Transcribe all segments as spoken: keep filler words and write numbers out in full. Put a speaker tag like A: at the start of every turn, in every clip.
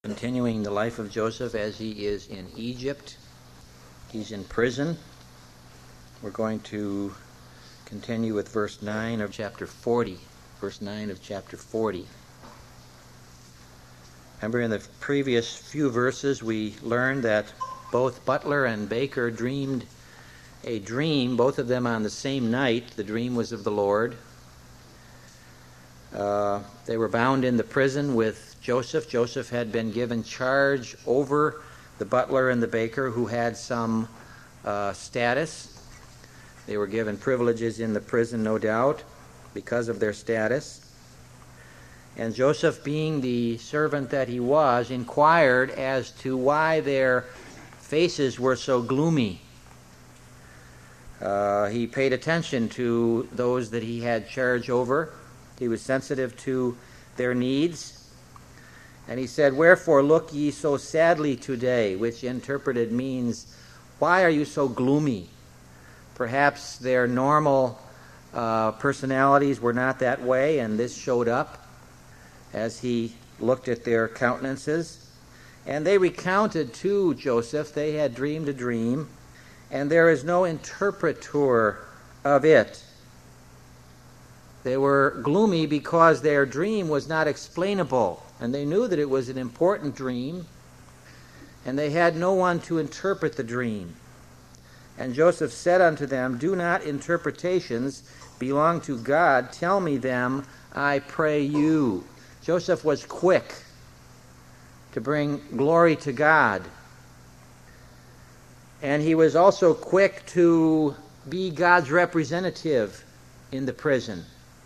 A: continuing the life of Joseph as he is in Egypt. He's in prison. We're going to continue with verse nine of chapter forty. Verse nine of chapter forty. Remember, in the previous few verses we learned that both butler and baker dreamed a dream, both of them on the same night. The dream was of the Lord. Uh, they were bound in the prison with Joseph. Joseph had been given charge over the butler and the baker, who had some uh, status. They were given privileges in the prison, no doubt, because of their status. And Joseph, being the servant that he was, inquired as to why their faces were so gloomy. Uh, he paid attention to those that he had charge over. He was sensitive to their needs. And he said, "Wherefore look ye so sadly today?" which interpreted means, why are you so gloomy? Perhaps their normal uh, personalities were not that way, and this showed up as he looked at their countenances. And they recounted to Joseph they had dreamed a dream, and there is no interpreter of it. They were gloomy because their dream was not explainable, and they knew that it was an important dream, and they had no one to interpret the dream. And Joseph said unto them, "Do not interpretations belong to God? Tell me them, I pray you." Joseph was quick to bring glory to God. And he was also quick to be God's representative in the prison.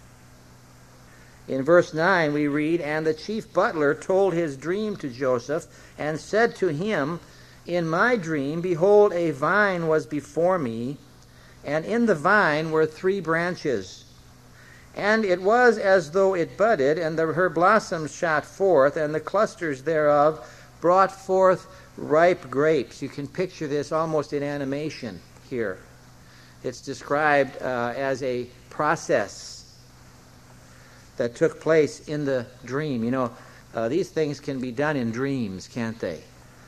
A: In verse nine we read, "And the chief butler told his dream to Joseph, and said to him, In my dream, behold, a vine was before me, and in the vine were three branches. And it was as though it budded, and the, her blossoms shot forth, and the clusters thereof brought forth ripe grapes." You can picture this almost in animation here. It's described uh, as a process that took place in the dream. You know, uh, these things can be done in dreams, can't they?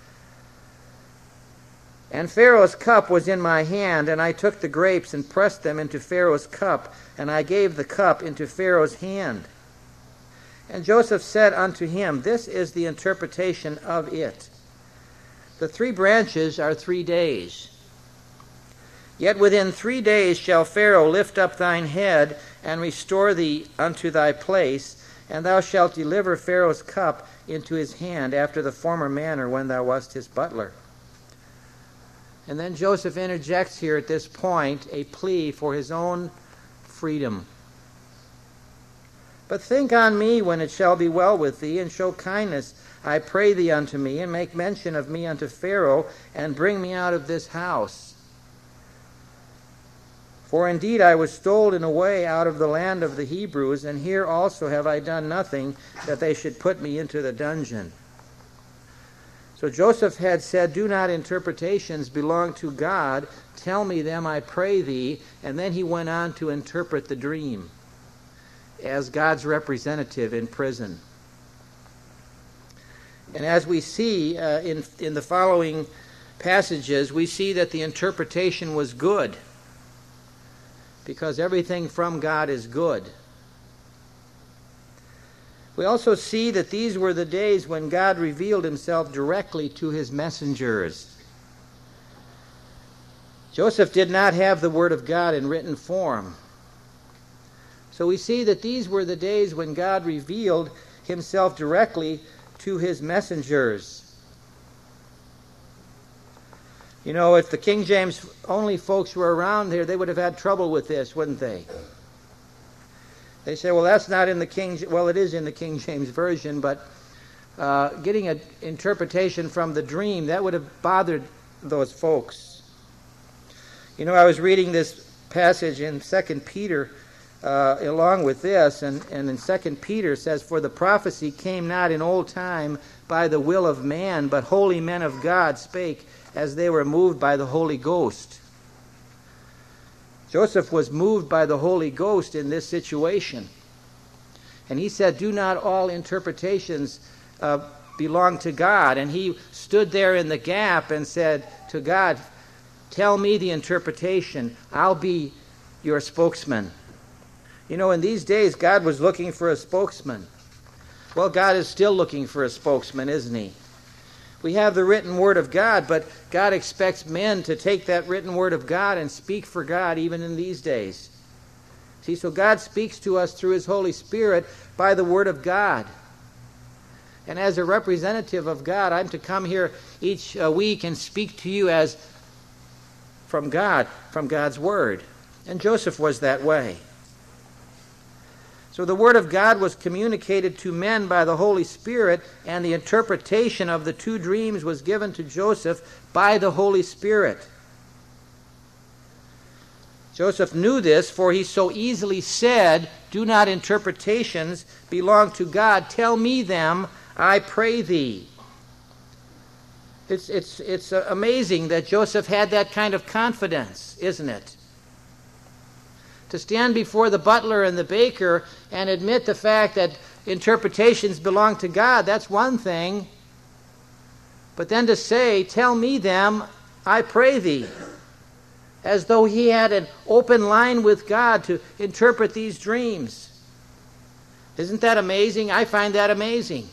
A: "And Pharaoh's cup was in my hand, and I took the grapes and pressed them into Pharaoh's cup, and I gave the cup into Pharaoh's hand. And Joseph said unto him, This is the interpretation of it. The three branches are three days. Yet within three days shall Pharaoh lift up thine head, and restore thee unto thy place, and thou shalt deliver Pharaoh's cup into his hand, after the former manner when thou wast his butler." And then Joseph interjects here at this point a plea for his own freedom. "But think on me when it shall be well with thee, and show kindness, I pray thee, unto me, and make mention of me unto Pharaoh, and bring me out of this house. For indeed I was stolen away out of the land of the Hebrews, and here also have I done nothing that they should put me into the dungeon." So Joseph had said, "Do not interpretations belong to God? Tell me them, I pray thee." And then he went on to interpret the dream as God's representative in prison. And as we see uh, in, in the following passages, we see that the interpretation was good, because everything from God is good. We also see that these were the days when God revealed himself directly to his messengers. Joseph did not have the Word of God in written form. So we see that these were the days when God revealed himself directly to his messengers. You know, if the King James only folks were around here, they would have had trouble with this, wouldn't they? They say, well, that's not in the King... Well, it is in the King James Version, but uh, getting an interpretation from the dream, that would have bothered those folks. You know, I was reading this passage in Second Peter uh, along with this, and, and in Second Peter says, "For the prophecy came not in old time by the will of man, but holy men of God spake as they were moved by the Holy Ghost." Joseph was moved by the Holy Ghost in this situation. And he said, "Do not all interpretations uh, belonged to God, and he stood there in the gap and said to God, tell me the interpretation. I'll be your spokesman. You know, in these days, God was looking for a spokesman. Well, God is still looking for a spokesman, isn't he? We have the written word of God, but God expects men to take that written word of God and speak for God even in these days. See, so God speaks to us through his Holy Spirit by the word of God. And as a representative of God, I'm to come here each uh, week and speak to you as from God, from God's word. And Joseph was that way. So the word of God was communicated to men by the Holy Spirit, and the interpretation of the two dreams was given to Joseph by the Holy Spirit. Joseph knew this, for he so easily said, do not interpretations belong to God? Tell me them, I pray thee. It's, it's, it's amazing that Joseph had that kind of confidence, isn't it? To stand before the butler and the baker and admit the fact that interpretations belong to God, that's one thing. But then to say, tell me them, I pray thee. As though he had an open line with God to interpret these dreams. Isn't that amazing? I find that amazing.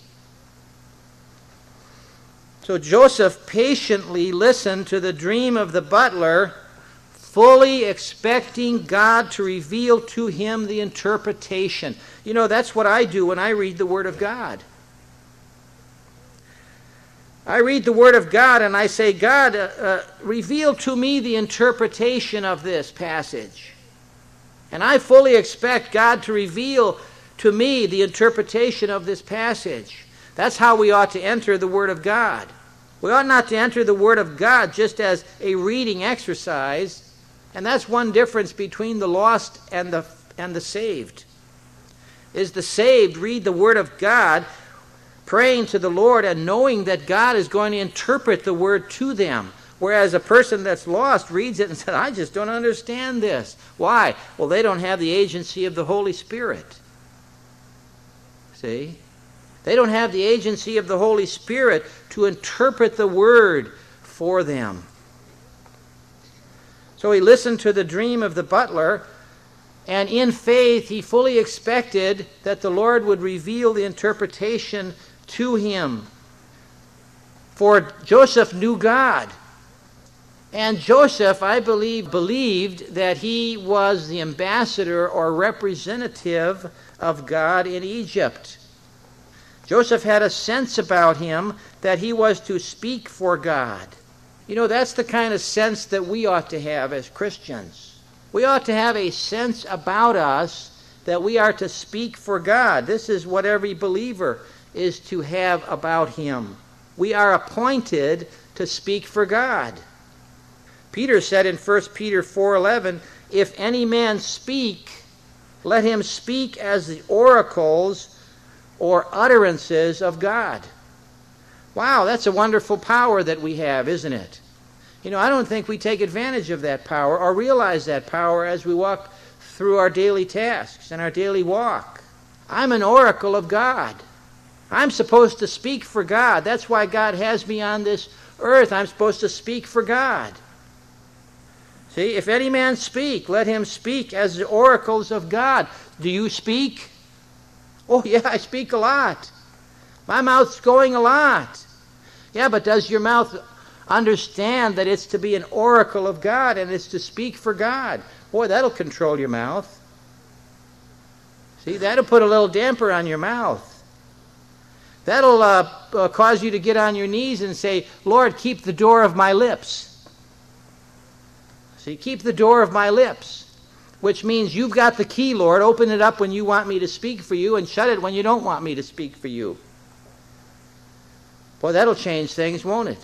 A: So Joseph patiently listened to the dream of the butler, fully expecting God to reveal to him the interpretation. You know, that's what I do when I read the Word of God. I read the Word of God and I say, God, uh, uh, reveal to me the interpretation of this passage. And I fully expect God to reveal to me the interpretation of this passage. That's how we ought to enter the Word of God. We ought not to enter the Word of God just as a reading exercise. And that's one difference between the lost and the, and the saved. Is the saved read the Word of God, praying to the Lord and knowing that God is going to interpret the Word to them. Whereas a person that's lost reads it and says, I just don't understand this. Why? Well, they don't have the agency of the Holy Spirit. See? They don't have the agency of the Holy Spirit to interpret the Word for them. So he listened to the dream of the butler, and in faith he fully expected that the Lord would reveal the interpretation to him. For Joseph knew God. And Joseph, I believe, believed that he was the ambassador or representative of God in Egypt. Joseph had a sense about him that he was to speak for God. You know, that's the kind of sense that we ought to have as Christians. We ought to have a sense about us that we are to speak for God. This is what every believer is to have about him. We are appointed to speak for God. Peter said in First Peter four eleven, if any man speak, let him speak as the oracles or utterances of God. Wow, that's a wonderful power that we have, isn't it? You know, I don't think we take advantage of that power or realize that power as we walk through our daily tasks and our daily walk. I'm an oracle of God. I'm supposed to speak for God. That's why God has me on this earth. I'm supposed to speak for God. See, if any man speak, let him speak as the oracles of God. Do you speak? Oh, yeah, I speak a lot. My mouth's going a lot. Yeah, but does your mouth understand that it's to be an oracle of God and it's to speak for God? Boy, that'll control your mouth. See, that'll put a little damper on your mouth. That'll uh, uh, cause you to get on your knees and say, Lord, keep the door of my lips. See, keep the door of my lips, which means you've got the key, Lord. Open it up when you want me to speak for you and shut it when you don't want me to speak for you. Boy, that'll change things, won't it?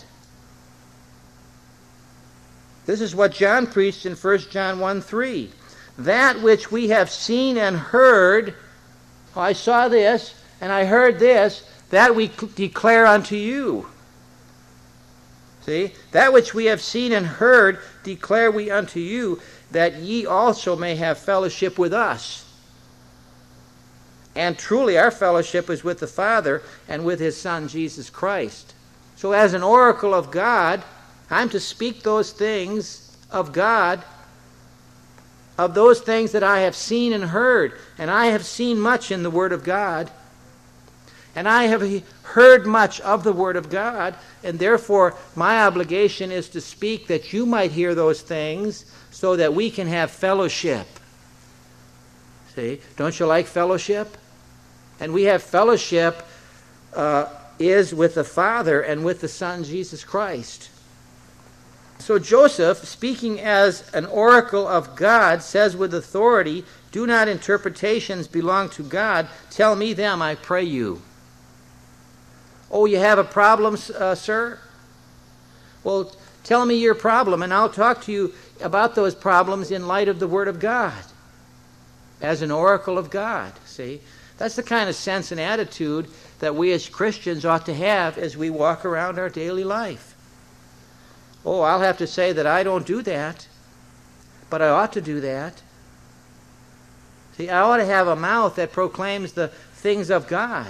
A: This is what John preached in First John one three. That which we have seen and heard, oh, I saw this and I heard this, that we declare unto you. See? That which we have seen and heard declare we unto you, that ye also may have fellowship with us. And truly our fellowship is with the Father and with his Son, Jesus Christ. So as an oracle of God, I'm to speak those things of God, of those things that I have seen and heard. And I have seen much in the Word of God. And I have heard much of the Word of God. And therefore, my obligation is to speak that you might hear those things so that we can have fellowship. See, don't you like fellowship? And we have fellowship uh, is with the Father and with the Son, Jesus Christ. So Joseph, speaking as an oracle of God, says with authority, "Do not interpretations belong to God? Tell me them, I pray you." Oh, you have a problem, uh, sir? Well, tell me your problem, and I'll talk to you about those problems in light of the Word of God, as an oracle of God. See, that's the kind of sense and attitude that we as Christians ought to have as we walk around our daily life. Oh, I'll have to say that I don't do that, but I ought to do that. See, I ought to have a mouth that proclaims the things of God.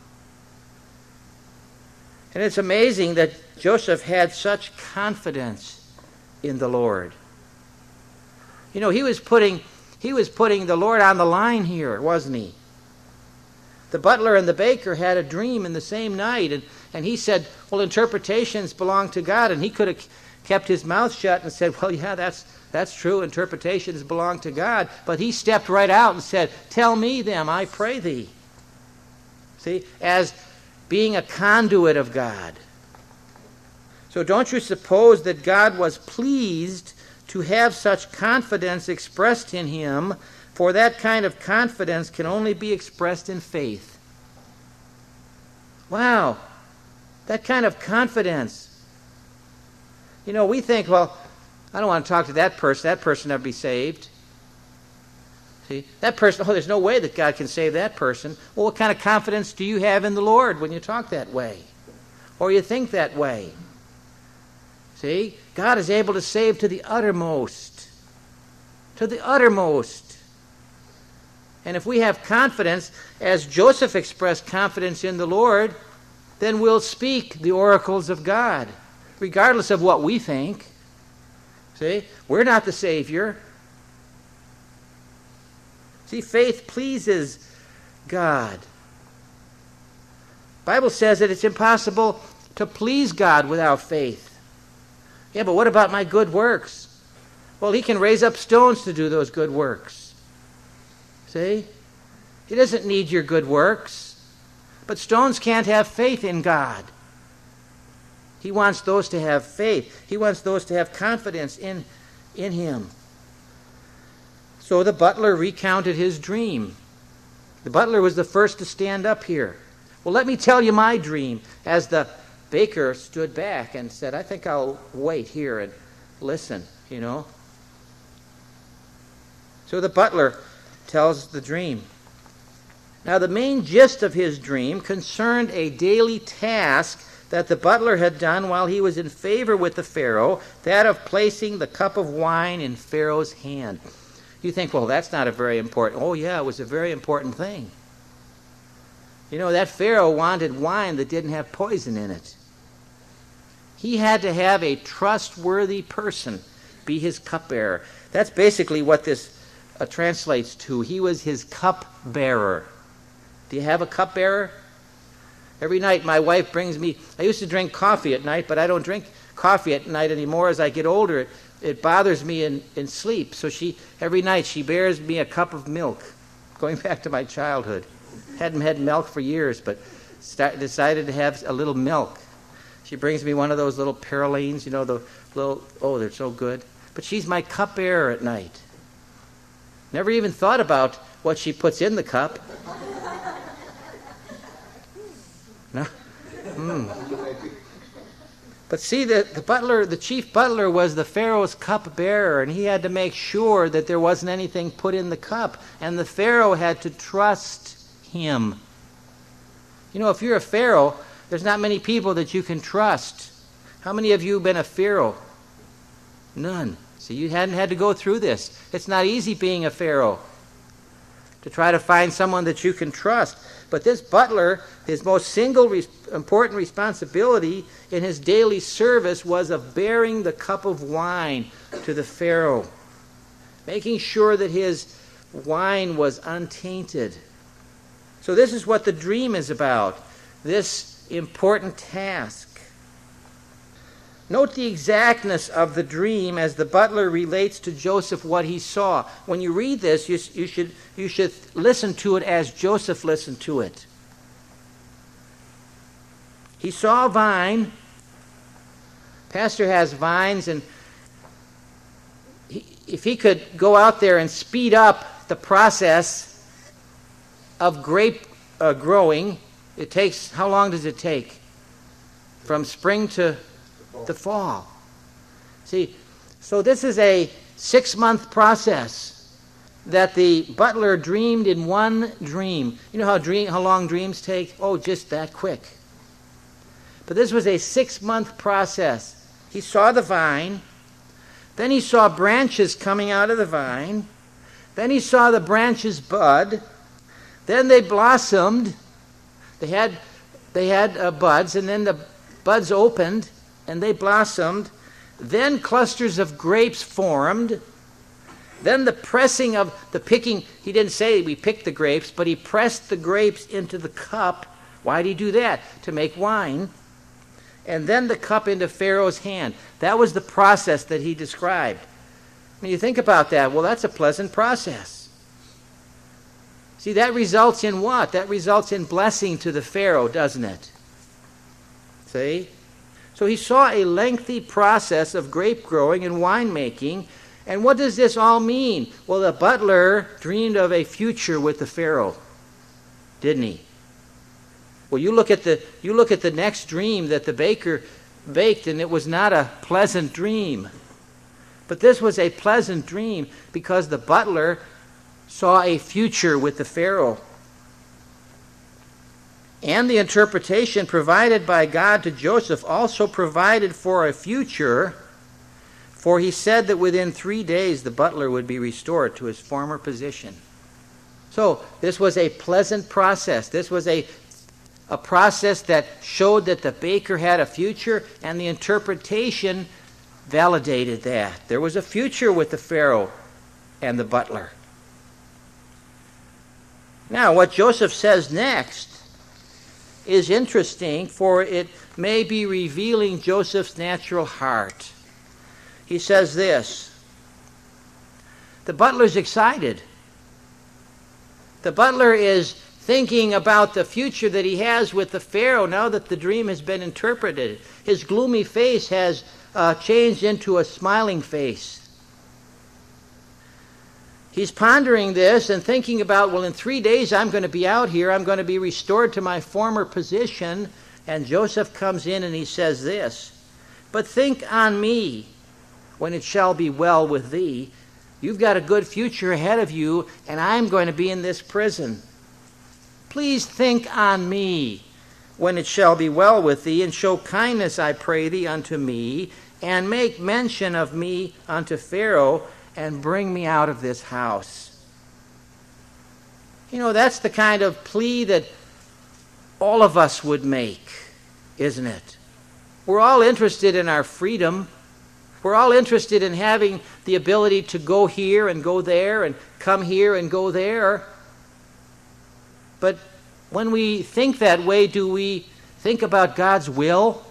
A: And it's amazing that Joseph had such confidence in the Lord. You know, he was putting he was putting the Lord on the line here, wasn't he? The butler and the baker had a dream in the same night, and, and he said, well, interpretations belong to God, and he could have kept his mouth shut and said, well, yeah, that's that's true, interpretations belong to God, but he stepped right out and said, tell me them, I pray thee. See, as being a conduit of God. So don't you suppose that God was pleased to have such confidence expressed in him, for that kind of confidence can only be expressed in faith. Wow, that kind of confidence. You know, we think, well, I don't want to talk to that person. That person never be saved. See, that person, oh, there's no way that God can save that person. Well, what kind of confidence do you have in the Lord when you talk that way? Or you think that way? See, God is able to save to the uttermost. To the uttermost. And if we have confidence, as Joseph expressed confidence in the Lord, then we'll speak the oracles of God, regardless of what we think. See, we're not the Savior. See, faith pleases God. The Bible says that it's impossible to please God without faith. Yeah, but what about my good works? Well, he can raise up stones to do those good works. See? He doesn't need your good works. But stones can't have faith in God. He wants those to have faith. He wants those to have confidence in, in him. So the butler recounted his dream. The butler was the first to stand up here. Well, let me tell you my dream. As the baker stood back and said, I think I'll wait here and listen, you know. So the butler tells the dream. Now, the main gist of his dream concerned a daily task that the butler had done while he was in favor with the Pharaoh, that of placing the cup of wine in Pharaoh's hand. You think, well, that's not a very important... Oh, yeah, it was a very important thing. You know, that Pharaoh wanted wine that didn't have poison in it. He had to have a trustworthy person be his cupbearer. That's basically what this uh, translates to. He was his cupbearer. Do you have a cupbearer? Every night my wife brings me... I used to drink coffee at night, but I don't drink coffee at night anymore. As I get older, it, it bothers me in, in sleep. So she every night she bears me a cup of milk, going back to my childhood. Hadn't had milk for years, but start, decided to have a little milk. She brings me one of those little Paralines, you know, the little... Oh, they're so good. But she's my cupbearer at night. Never even thought about what she puts in the cup. No? Mm. But see, the, the butler, the chief butler was the Pharaoh's cupbearer, and he had to make sure that there wasn't anything put in the cup. And the Pharaoh had to trust him. You know, if you're a Pharaoh, there's not many people that you can trust. How many of you have been a Pharaoh? None. So you hadn't had to go through this. It's not easy being a Pharaoh. to try to find someone that you can trust. But this butler, his most single res- important responsibility in his daily service was of bearing the cup of wine to the Pharaoh, making sure that his wine was untainted. So this is what the dream is about, this important task. Note the exactness of the dream as the butler relates to Joseph what he saw. When you read this, you, you, should, you should listen to it as Joseph listened to it. He saw a vine. Pastor has vines, and he, if he could go out there and speed up the process of grape uh, growing, it takes, how long does it take? From spring to the fall. See, so this is a six-month process that the butler dreamed in one dream. You know how dream, how long dreams take? Oh, just that quick. But this was a six-month process. He saw the vine. Then he saw branches coming out of the vine. Then he saw the branches bud. Then they blossomed. They had, they had uh, buds, and then the buds opened, and they blossomed. Then clusters of grapes formed. Then the pressing of the picking, he didn't say we picked the grapes, but he pressed the grapes into the cup. Why did he do that? To make wine. And then the cup into Pharaoh's hand. That was the process that he described. When you think about that, well, that's a pleasant process. See, that results in what? That results in blessing to the Pharaoh, doesn't it? See? So he saw a lengthy process of grape growing and winemaking. And what does this all mean? Well, the butler dreamed of a future with the Pharaoh, didn't he? Well, you look at the you look at the next dream that the baker baked, and it was not a pleasant dream. But this was a pleasant dream because the butler saw a future with the Pharaoh. And the interpretation provided by God to Joseph also provided for a future, for he said that within three days the butler would be restored to his former position. So this was a pleasant process. This was a, a process that showed that the baker had a future, and the interpretation validated that. There was a future with the Pharaoh and the butler. Now, what Joseph says next is interesting, for it may be revealing Joseph's natural heart. He says this: the butler's excited. The butler is thinking about the future that he has with the Pharaoh now that the dream has been interpreted. His gloomy face has uh, changed into a smiling face. He's pondering this and thinking about, well, in three days I'm going to be out here. I'm going to be restored to my former position. And Joseph comes in and he says this: but think on me when it shall be well with thee. You've got a good future ahead of you, and I'm going to be in this prison. Please think on me when it shall be well with thee, and show kindness, I pray thee, unto me, and make mention of me unto Pharaoh, and bring me out of this house. You know, that's the kind of plea that all of us would make, isn't it? We're all interested in our freedom. We're all interested in having the ability to go here and go there and come here and go there. But when we think that way, do we think about God's will?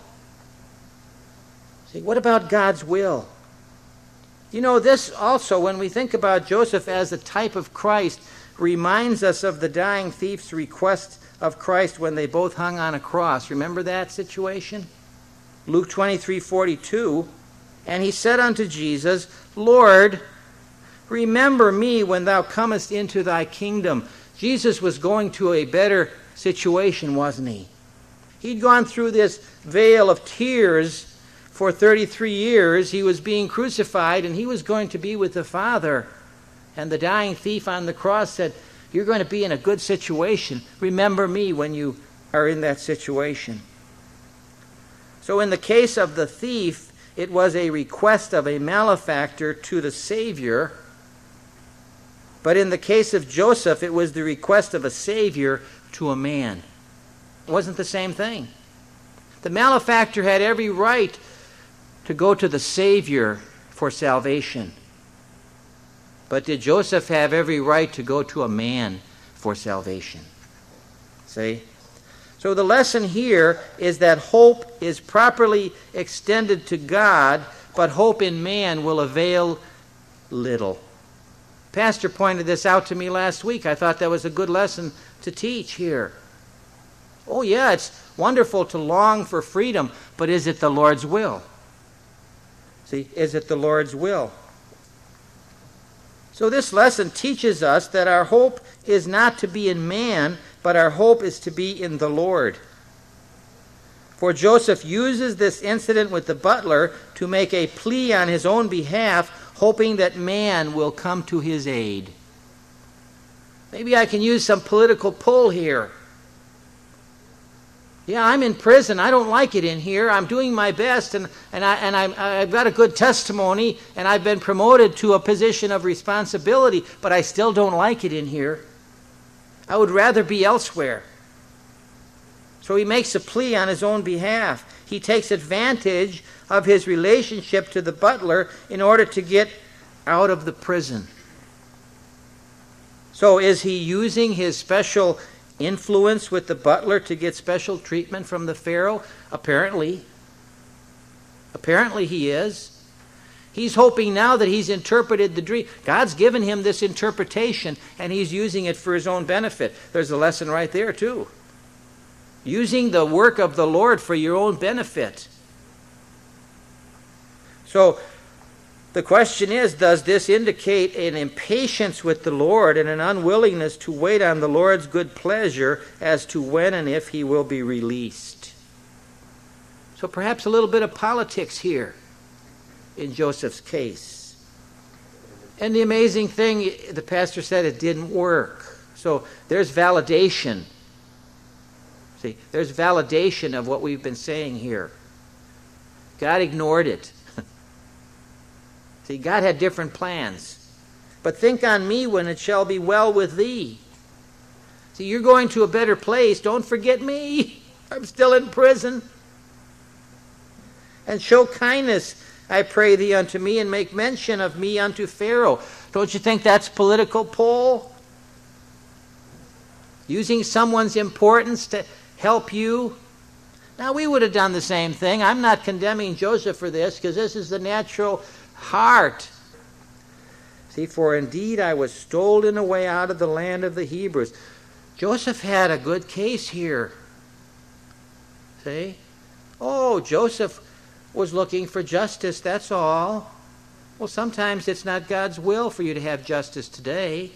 A: See, what about God's will? You know, this also, when we think about Joseph as a type of Christ, reminds us of the dying thief's request of Christ when they both hung on a cross. Remember that situation? Luke twenty-three forty-two. And he said unto Jesus, Lord, remember me when thou comest into thy kingdom. Jesus was going to a better situation, wasn't he? He'd gone through this vale of tears for thirty-three years. He was being crucified, and he was going to be with the Father. And the dying thief on the cross said, you're going to be in a good situation. Remember me when you are in that situation. So in the case of the thief, it was a request of a malefactor to the Savior. But in the case of Joseph, it was the request of a savior to a man. It wasn't the same thing. The malefactor had every right to go to the savior for salvation. But did Joseph have every right to go to a man for salvation? See? So the lesson here is that hope is properly extended to God, but hope in man will avail little. Pastor pointed this out to me last week. I thought that was a good lesson to teach here. Oh yeah, it's wonderful to long for freedom, but is it the Lord's will? See, is it the Lord's will? So this lesson teaches us that our hope is not to be in man, but our hope is to be in the Lord. For Joseph uses this incident with the butler to make a plea on his own behalf, hoping that man will come to his aid. Maybe I can use some political pull here. Yeah, I'm in prison. I don't like it in here. I'm doing my best, and, and, I, and I'm, I've got a good testimony, and I've been promoted to a position of responsibility, but I still don't like it in here. I would rather be elsewhere. So he makes a plea on his own behalf. He takes advantage of his relationship to the butler in order to get out of the prison. So is he using his special influence with the butler to get special treatment from the Pharaoh? Apparently. Apparently he is. He's hoping now that he's interpreted the dream. God's given him this interpretation, and he's using it for his own benefit. There's a lesson right there, too. Using the work of the Lord for your own benefit. So, the question is, does this indicate an impatience with the Lord and an unwillingness to wait on the Lord's good pleasure as to when and if he will be released? So perhaps a little bit of politics here in Joseph's case. And the amazing thing, the pastor said it didn't work. So there's validation. See, there's validation of what we've been saying here. God ignored it. See, God had different plans. But think on me when it shall be well with thee. See, you're going to a better place. Don't forget me. I'm still in prison. And show kindness, I pray thee, unto me, and make mention of me unto Pharaoh. Don't you think that's political pull? Using someone's importance to help you? Now, we would have done the same thing. I'm not condemning Joseph for this, because this is the natural heart. See, for indeed I was stolen away out of the land of the Hebrews. Joseph had a good case here. See? Oh, Joseph was looking for justice, that's all. Well, sometimes it's not God's will for you to have justice today.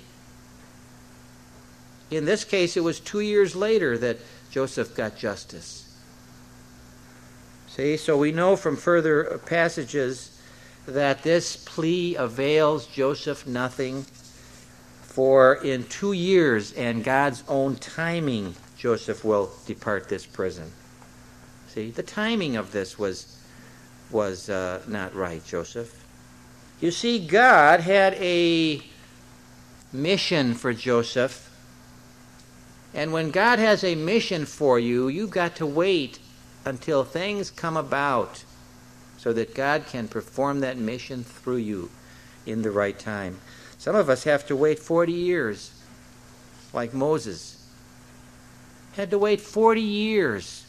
A: In this case, it was two years later that Joseph got justice. See, so we know from further passages that this plea avails Joseph nothing, for in two years and God's own timing, Joseph will depart this prison. See, the timing of this was, was uh, not right, Joseph. You see, God had a mission for Joseph, and when God has a mission for you, you've got to wait until things come about, so that God can perform that mission through you in the right time. Some of us have to wait forty years, like Moses. Had to wait forty years.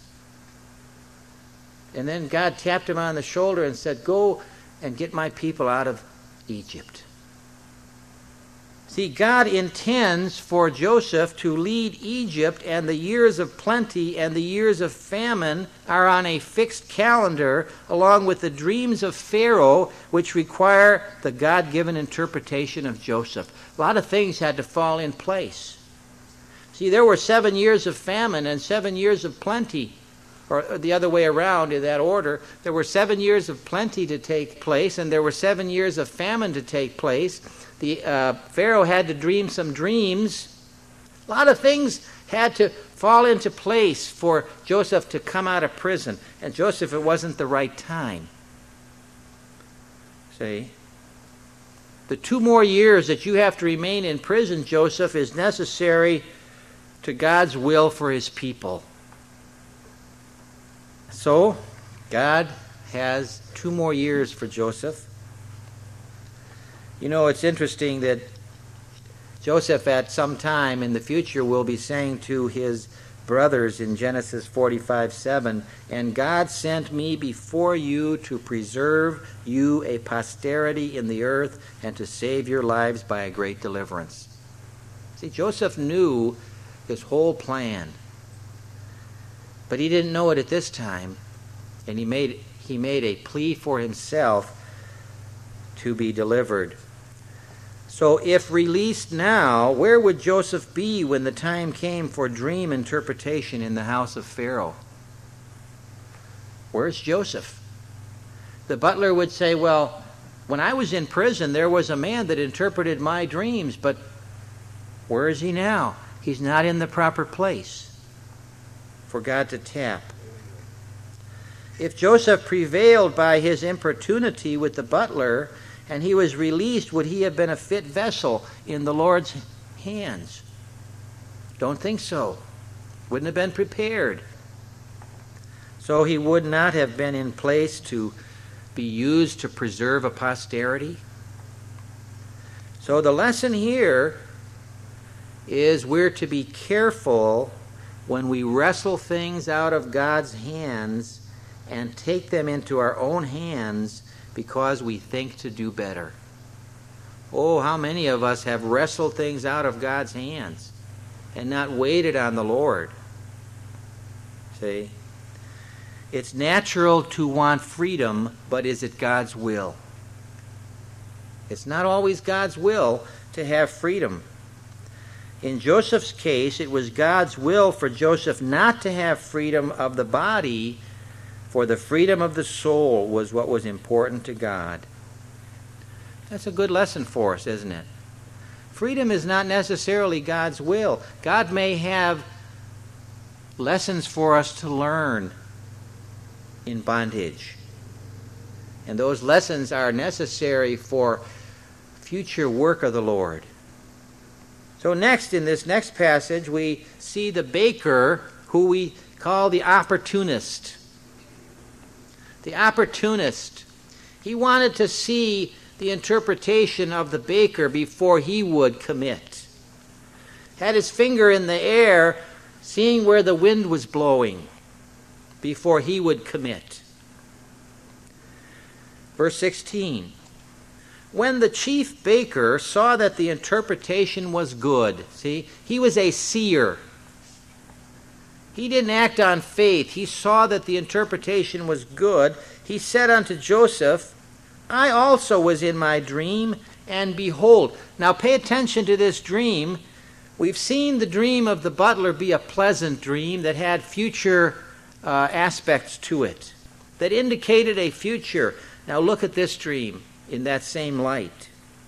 A: And then God tapped him on the shoulder and said, go and get my people out of Egypt. See, God intends for Joseph to lead Egypt, and the years of plenty and the years of famine are on a fixed calendar, along with the dreams of Pharaoh, which require the God-given interpretation of Joseph. A lot of things had to fall in place. See, there were seven years of famine and seven years of plenty, or the other way around in that order. There were seven years of plenty to take place, and there were seven years of famine to take place. The uh, Pharaoh had to dream some dreams. A lot of things had to fall into place for Joseph to come out of prison. And Joseph, it wasn't the right time. See? The two more years that you have to remain in prison, Joseph, is necessary to God's will for his people. So, God has two more years for Joseph. You know, it's interesting that Joseph at some time in the future will be saying to his brothers in Genesis forty-five seven, "And God sent me before you to preserve you a posterity in the earth and to save your lives by a great deliverance." See, Joseph knew his whole plan, but he didn't know it at this time, and he made he made a plea for himself to be delivered. So if released now, where would Joseph be when the time came for dream interpretation in the house of Pharaoh? Where's Joseph? The butler would say, well, when I was in prison, there was a man that interpreted my dreams, but where is he now? He's not in the proper place for God to tap. If Joseph prevailed by his importunity with the butler, and he was released, would he have been a fit vessel in the Lord's hands? Don't think so. Wouldn't have been prepared. So he would not have been in place to be used to preserve a posterity. So the lesson here is we're to be careful when we wrestle things out of God's hands and take them into our own hands because we think to do better. Oh, how many of us have wrestled things out of God's hands and not waited on the Lord? See? It's natural to want freedom, but is it God's will? It's not always God's will to have freedom. In Joseph's case, it was God's will for Joseph not to have freedom of the body, for the freedom of the soul was what was important to God. That's a good lesson for us, isn't it? Freedom is not necessarily God's will. God may have lessons for us to learn in bondage. And those lessons are necessary for future work of the Lord. So next, in this next passage, we see the baker, who we call the opportunist. The opportunist. He wanted to see the interpretation of the baker before he would commit. Had his finger in the air, seeing where the wind was blowing before he would commit. Verse sixteen. When the chief baker saw that the interpretation was good, see, he was a seer. He didn't act on faith. He saw that the interpretation was good. He said unto Joseph, I also was in my dream, and behold. Now pay attention to this dream. We've seen the dream of the butler be a pleasant dream that had future uh, aspects to it, that indicated a future. Now look at this dream in that same light.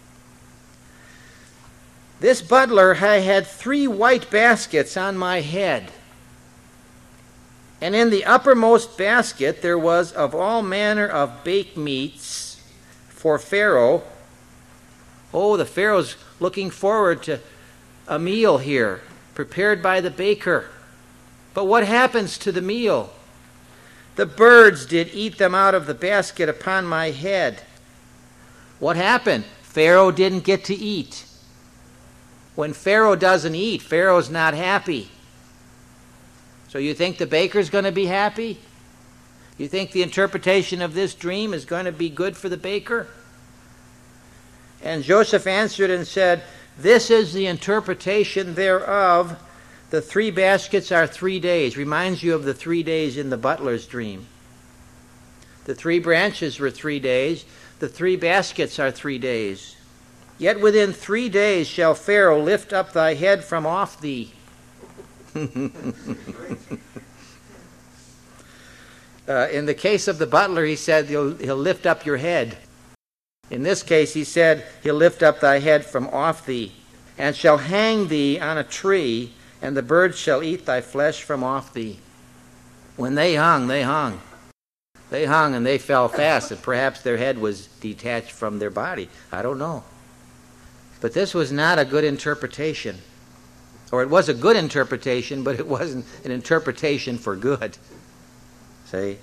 A: This butler I had three white baskets on my head. And in the uppermost basket there was of all manner of baked meats for Pharaoh. Oh, the Pharaoh's looking forward to a meal here, prepared by the baker. But what happens to the meal? The birds did eat them out of the basket upon my head. What happened? Pharaoh didn't get to eat. When Pharaoh doesn't eat, Pharaoh's not happy. So you think the baker's going to be happy? You think the interpretation of this dream is going to be good for the baker? And Joseph answered and said, This is the interpretation thereof. The three baskets are three days. Reminds you of the three days in the butler's dream. The three branches were three days. The three baskets are three days. Yet within three days shall Pharaoh lift up thy head from off thee. uh, in the case of the butler, he said he'll, he'll lift up your head. In this case, he said he'll lift up thy head from off thee, and shall hang thee on a tree, and the birds shall eat thy flesh from off thee. When they hung, they hung. They hung and they fell fast, and perhaps their head was detached from their body. I don't know. But this was not a good interpretation. Or it was a good interpretation, but it wasn't an interpretation for good. See?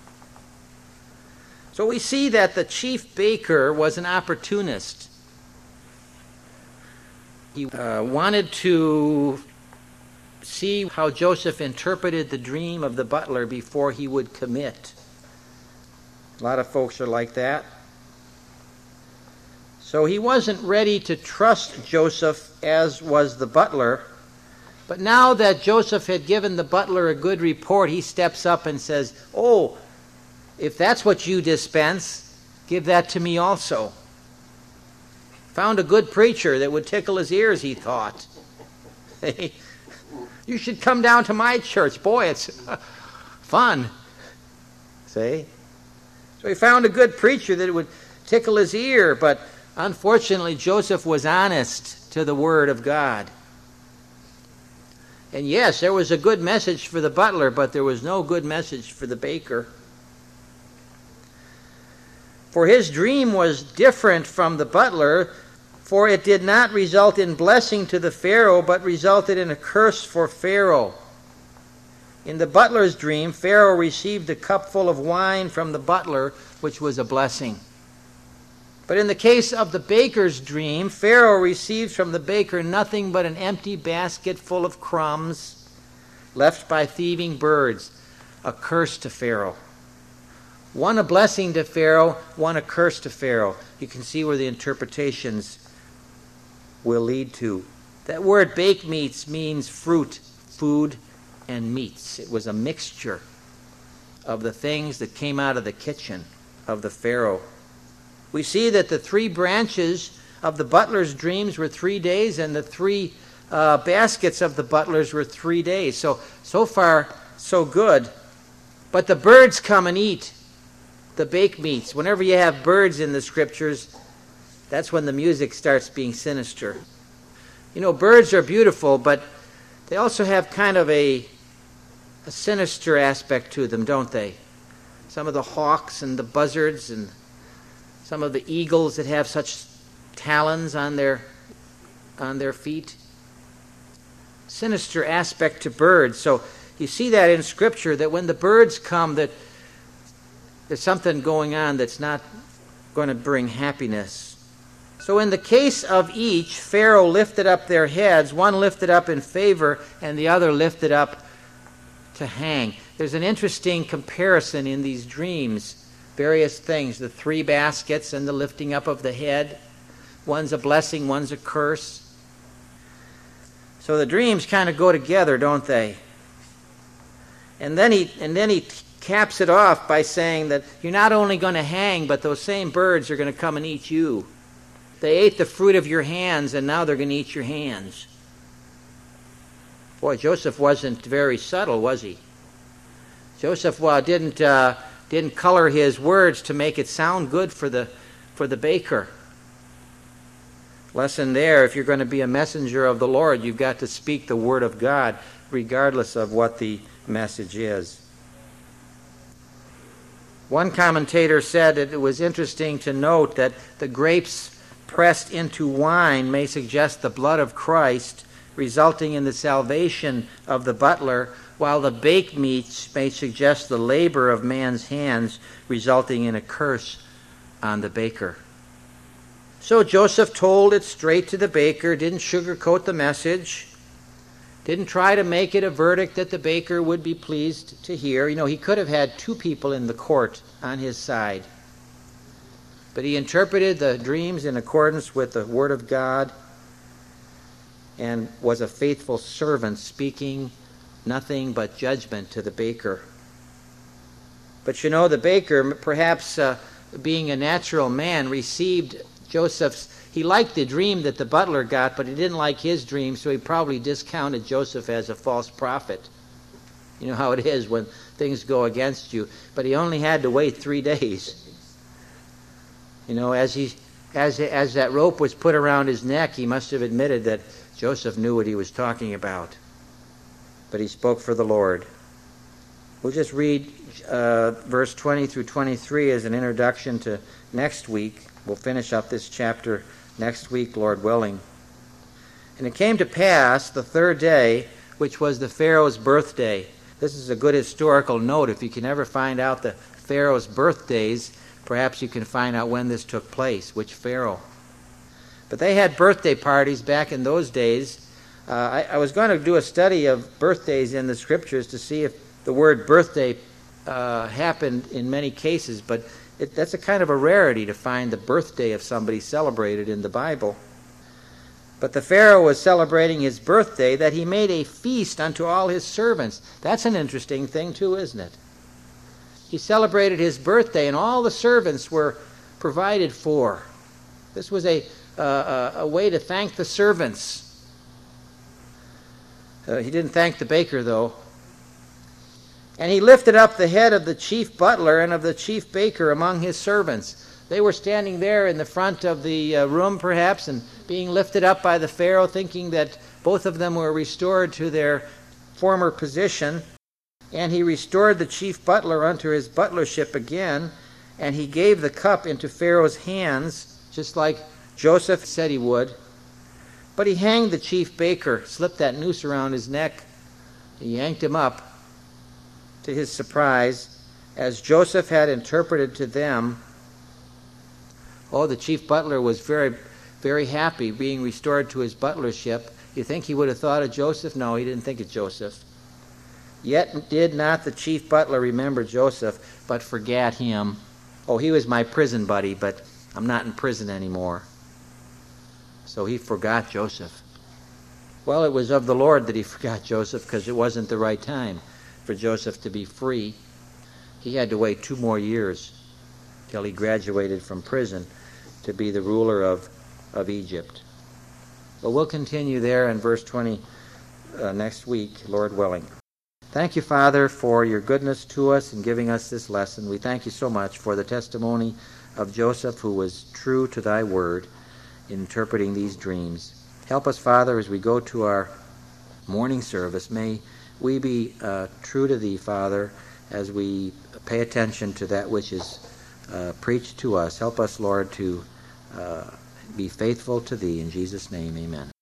A: So we see that the chief baker was an opportunist. He uh, wanted to see how Joseph interpreted the dream of the butler before he would commit. A lot of folks are like that. So he wasn't ready to trust Joseph, as was the butler. But now that Joseph had given the butler a good report, he steps up and says, "Oh, if that's what you dispense, give that to me also." Found a good preacher that would tickle his ears, he thought. You should come down to my church. Boy, it's fun. See? So he found a good preacher that would tickle his ear, but unfortunately, Joseph was honest to the Word of God. And yes, there was a good message for the butler, but there was no good message for the baker. For his dream was different from the butler, for it did not result in blessing to the Pharaoh, but resulted in a curse for Pharaoh. In the butler's dream, Pharaoh received a cupful of wine from the butler, which was a blessing. But in the case of the baker's dream, Pharaoh received from the baker nothing but an empty basket full of crumbs left by thieving birds, a curse to Pharaoh. One a blessing to Pharaoh, one a curse to Pharaoh. You can see where the interpretations will lead to. That word baked meats means fruit, food, and meats. It was a mixture of the things that came out of the kitchen of the Pharaoh. We see that the three branches of the butler's dreams were three days, and the three uh, baskets of the butler's were three days. So, so far, so good. But the birds come and eat the baked meats. Whenever you have birds in the scriptures, that's when the music starts being sinister. You know, birds are beautiful, but they also have kind of a, a sinister aspect to them, don't they? Some of the hawks and the buzzards and some of the eagles that have such talons on their on their feet. Sinister aspect to birds. So you see that in Scripture, that when the birds come, that there's something going on that's not going to bring happiness. So in the case of each, Pharaoh lifted up their heads, one lifted up in favor and the other lifted up to hang. There's an interesting comparison in these dreams. Various things, the three baskets and the lifting up of the head. One's a blessing, one's a curse. So the dreams kind of go together, don't they? And then he and then he caps it off by saying that you're not only going to hang, but those same birds are going to come and eat you. They ate the fruit of your hands, and now they're going to eat your hands. Boy, Joseph wasn't very subtle, was he? Joseph well, didn't... Uh, didn't color his words to make it sound good for the for the baker. Lesson there, if you're going to be a messenger of the Lord, you've got to speak the word of God regardless of what the message is. One commentator said that it was interesting to note that the grapes pressed into wine may suggest the blood of Christ, resulting in the salvation of the butler, while the baked meats may suggest the labor of man's hands, resulting in a curse on the baker. So Joseph told it straight to the baker, didn't sugarcoat the message, didn't try to make it a verdict that the baker would be pleased to hear. You know, he could have had two people in the court on his side. But he interpreted the dreams in accordance with the Word of God and was a faithful servant, speaking nothing but judgment to the baker. But you know, the baker, perhaps uh, being a natural man, received Joseph's, he liked the dream that the butler got, but he didn't like his dream, so he probably discounted Joseph as a false prophet. You know how it is when things go against you. But he only had to wait three days. You know, as he, as as that rope was put around his neck, he must have admitted that Joseph knew what he was talking about. But he spoke for the Lord. We'll just read uh, verse twenty through twenty-three as an introduction to next week. We'll finish up this chapter next week, Lord willing. And it came to pass the third day, which was the Pharaoh's birthday. This is a good historical note. If you can ever find out the Pharaoh's birthdays, perhaps you can find out when this took place, which Pharaoh. But they had birthday parties back in those days. Uh, I, I was going to do a study of birthdays in the Scriptures to see if the word birthday uh, happened in many cases, but it, that's a kind of a rarity to find the birthday of somebody celebrated in the Bible. But the Pharaoh was celebrating his birthday, that he made a feast unto all his servants. That's an interesting thing too, isn't it? He celebrated his birthday, and all the servants were provided for. This was a, uh, a way to thank the servants. Uh, he didn't thank the baker, though. And he lifted up the head of the chief butler and of the chief baker among his servants. They were standing there in the front of the uh, room, perhaps, and being lifted up by the Pharaoh, thinking that both of them were restored to their former position. And he restored the chief butler unto his butlership again, and he gave the cup into Pharaoh's hands, just like Joseph said he would. But he hanged the chief baker, slipped that noose around his neck. He yanked him up. To his surprise, as Joseph had interpreted to them. Oh, the chief butler was very, very happy being restored to his butlership. You think he would have thought of Joseph? No, he didn't think of Joseph. Yet did not the chief butler remember Joseph, but forgat him. Oh, he was my prison buddy, but I'm not in prison anymore. So he forgot Joseph. Well, it was of the Lord that he forgot Joseph, because it wasn't the right time for Joseph to be free. He had to wait two more years till he graduated from prison to be the ruler of, of Egypt. But we'll continue there in verse twenty uh, next week, Lord willing. Thank you, Father, for your goodness to us in giving us this lesson. We thank you so much for the testimony of Joseph, who was true to thy word in interpreting these dreams. Help us, Father, as we go to our morning service. May we be uh, true to thee, Father, as we pay attention to that which is uh, preached to us. Help us, Lord, to uh, be faithful to thee. In Jesus' name, amen.